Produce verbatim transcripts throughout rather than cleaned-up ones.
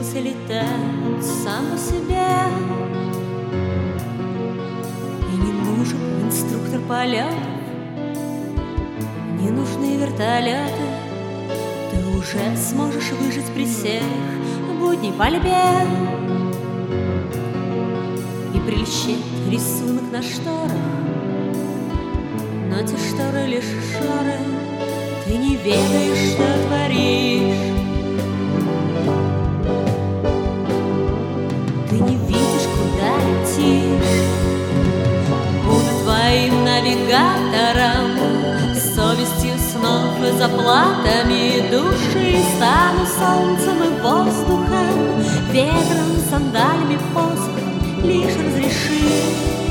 научился летать сам по себе. И не нужен инструктор полетов, не нужны вертолеты. Ты уже сможешь выжить при всех будней пальбе. И прилещет рисунок на шторах, но те шторы лишь шоры. Ты не ведаешь, что творишь. Ты не видишь, куда летишь. Буду твоим навигатором, совестью снов и заплатами души. Стану солнцем и воздухом, ветром, сандалями, посохом. Лишь разреши.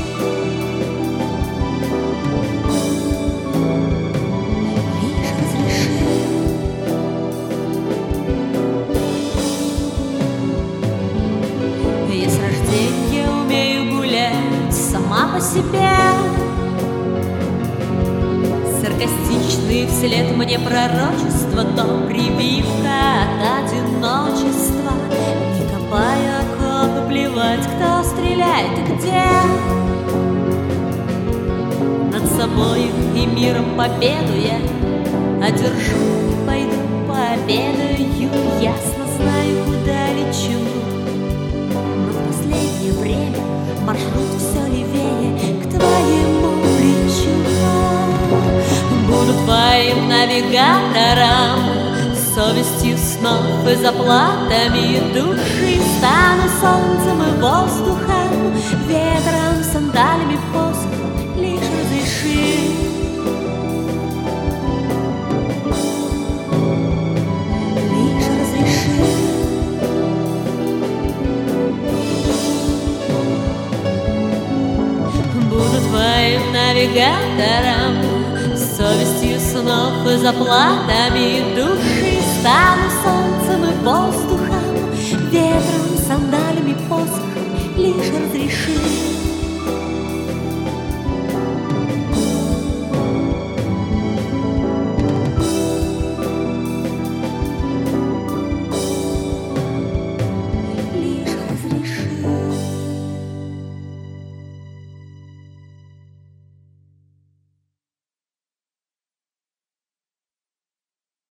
Сама по себе. Саркастичный вслед мне пророчество, то прививка от одиночества. Не копая окопы, плевать, кто стреляет и где. Над собой и миром победу я одержу и пойду пообедаю. Ясно знаю, куда лечу, но в последнее время маршрут все левее к твоему плечу. Буду твоим навигатором, совестью снов и заплатами души. Стану солнцем и воздухом, ветром, сандалями, посохом. Лишь разреши. Лишь разреши. Твоим навигатором, совестью снов и заплатами души. Стану солнцем и воздухом,